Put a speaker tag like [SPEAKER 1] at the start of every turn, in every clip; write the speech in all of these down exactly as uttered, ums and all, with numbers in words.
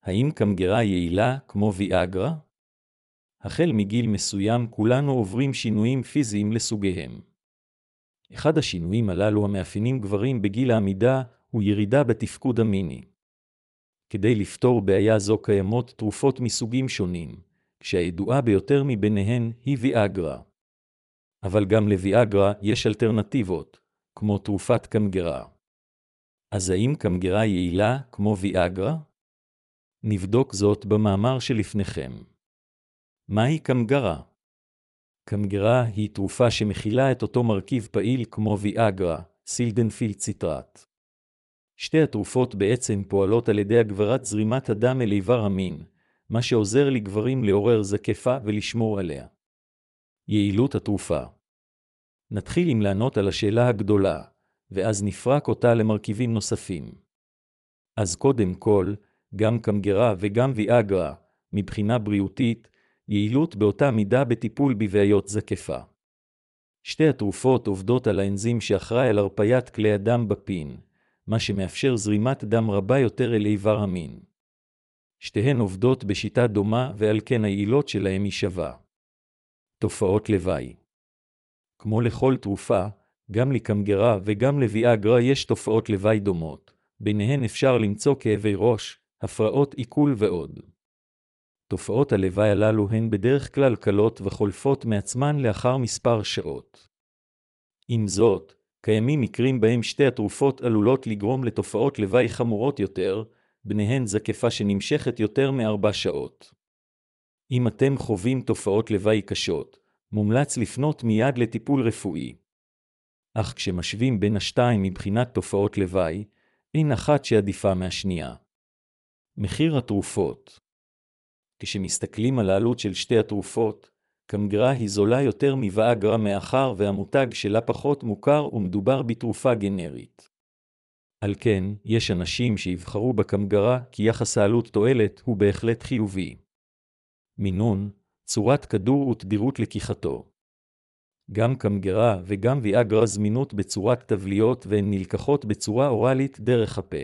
[SPEAKER 1] האם קמגרה יעילה כמו ויאגרה? החל מגיל מסוים כולנו עוברים שינויים פיזיים לסוגיהם. אחד השינויים הללו המאפיינים גברים בגיל העמידה הוא ירידה בתפקוד המיני. כדי לפתור בעיה זו קיימות תרופות מסוגים שונים, כשהידועה ביותר מביניהן היא ויאגרה. אבל גם לויאגרה יש אלטרנטיבות, כמו תרופת קמגרה. אז האם קמגרה יעילה כמו ויאגרה? נבדוק זאת במאמר שלפניכם. מהי קמגרה? קמגרה היא תרופה שמכילה את אותו מרכיב פעיל כמו ויאגרה, סילדנפיל ציטרט. שתי התרופות בעצם פועלות על ידי הגברת זרימת הדם אל איבר המין, מה שעוזר לגברים לעורר זקפה ולשמור עליה. יעילות התרופה. נתחיל עם לענות על השאלה הגדולה, ואז נפרק אותה למרכיבים נוספים. אז קודם כל, גם קמגרה וגם ויאגרה, מבחינה בריאותית, יעילות באותה מידה בטיפול בבעיות זקפה. שתי התרופות עובדות על האנזים שאחראי על הרפיית כלי הדם בפין, מה שמאפשר זרימת דם רבה יותר אל איבר המין. שתיהן עובדות בשיטה דומה ועל כן היעילות שלהם היא שווה. תופעות לוואי. כמו לכל תרופה, גם לקמגרה וגם לויאגרה יש תופעות לוואי דומות, ביניהן אפשר למצוא כאבי ראש, הפרעות עיכול ועוד. תופעות הלוואי הללו הן בדרך כלל קלות וחולפות מעצמן לאחר מספר שעות. עם זאת, קיימים מקרים בהם שתי התרופות עלולות לגרום לתופעות לוואי חמורות יותר, ביניהן זקפה שנמשכת יותר מארבע שעות. אם אתם חווים תופעות לוואי קשות, מומלץ לפנות מיד לטיפול רפואי. אך כשמשווים בין השתיים מבחינת תופעות לוואי, אין אחת שעדיפה מהשנייה. מחיר התרופות. כשמסתכלים על העלות של שתי התרופות, קמגרה היא זולה יותר מויאגרה מאחר והמותג שלה פחות מוכר ומדובר בתרופה גנרית. על כן, יש אנשים שיבחרו בקמגרה כי יחס העלות תועלת הוא בהחלט חיובי. מינון, צורת כדור ותדירות לקיחתו. גם קמגרה וגם ויאגרה זמינות בצורת טבליות והן נלקחות בצורה אורלית דרך הפה.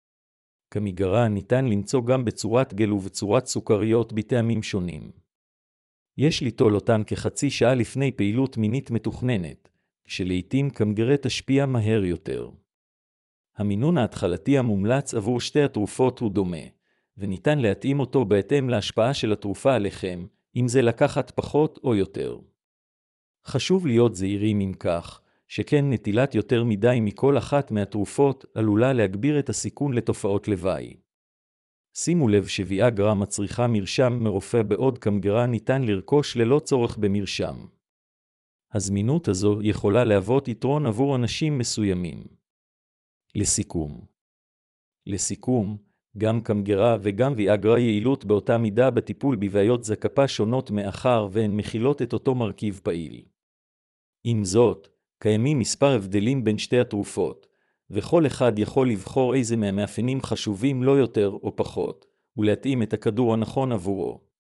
[SPEAKER 1] קמגרה ניתן למצוא גם בצורת גל ובצורת סוכריות בטעמים שונים. יש ליטול אותן כחצי שעה לפני פעילות מינית מתוכננת, שלעיתים קמגרה תשפיע מהר יותר. המינון ההתחלתי המומלץ עבור שתי התרופות הוא דומה, וניתן להתאים אותו בהתאם להשפעה של התרופה עליכם, אם זה לקחת פחות או יותר. חשוב להיות זהירים עם כך, שכן נטילת יותר מדי מכל אחת מהתרופות עלולה להגביר את הסיכון לתופעות לוואי. שימו לב שוויאגרה מצריכה מרשם מרופא בעוד קמגרה ניתן לרכוש ללא צורך במרשם. הזמינות הזו יכולה להוות יתרון עבור אנשים מסוימים. לסיכום. לסיכום, גם קמגרה וגם ויאגרה יעילות באותה מידה בטיפול בבעיות זקפה שונות מאחר והן מכילות את אותו מרכיב פעיל. עם זאת, קיימים מספר הבדלים בין שתי התרופות, וכל אחד יכול לבחור איזה מהמאפיינים חשובים לא יותר או פחות, ולהתאים את הכדור הנכון עבורו.